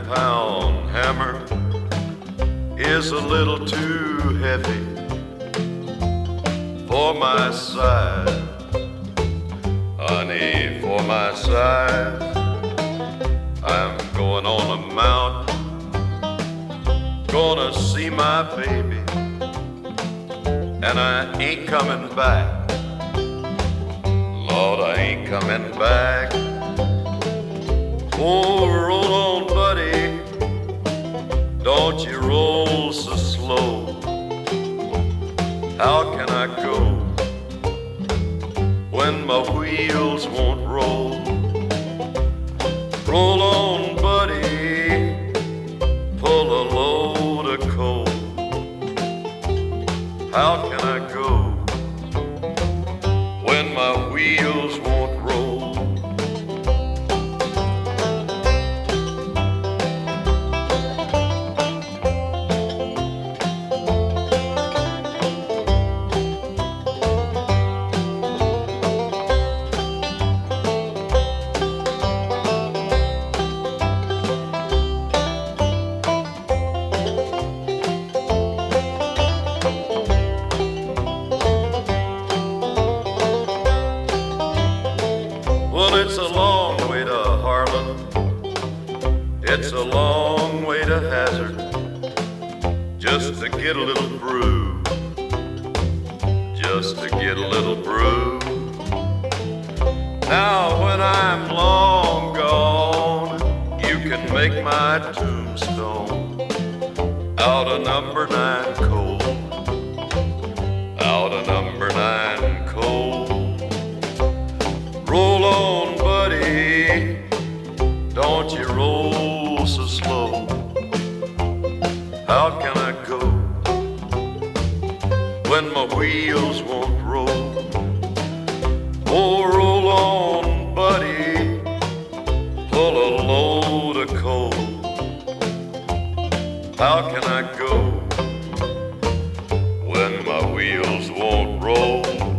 9-pound hammer is a little too heavy for my size, honey, for my size. I'm going on a mountain, gonna see my baby, and I ain't coming back. Lord, I ain't coming back. Oh, roll on, buddy, don't you roll so slow. How can I go when my wheels won't roll? Roll on, buddy, pull a load of coal. How can I go when my wheels won't roll? Well, it's a long way to Harlan, it's a long way to Hazard, just to get a little brew, just to get a little brew. Now when I'm long gone, you can make my tombstone out of number 9 coal, out of number 9 coal. Roll on, buddy, don't you roll so slow. How can I go when my wheels won't roll? Oh, roll on, buddy, pull a load of coal. How can I go when my wheels won't roll?